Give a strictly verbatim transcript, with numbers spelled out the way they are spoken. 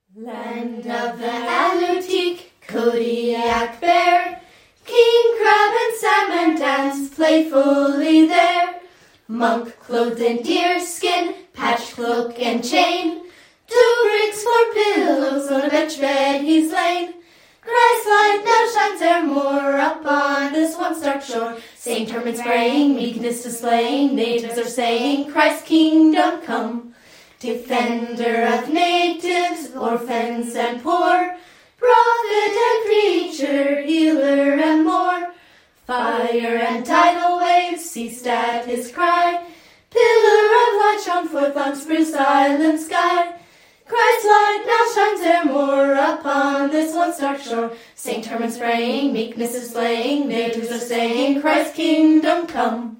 Land of the Alutiiq, Kodiak Bear, King Crab and Salmon dance playfully there. Monk clothed in deer skin, patch cloak and chain, two bricks for pillows, on a bench bed he's lain. Christ's light now shines there more upon this once dark shore. Saint Herman spraying, meekness displaying, natives are saying, Christ's kingdom come. Defender of natives, orphans and poor, prophet and preacher, healer and more. Fire and tidal waves ceased at his cry, pillar of light shone forth on spruce island sky. Christ's light now shines there more upon this once dark shore. Saint Herman spraying, meekness displaying, natives are saying, Christ's kingdom come.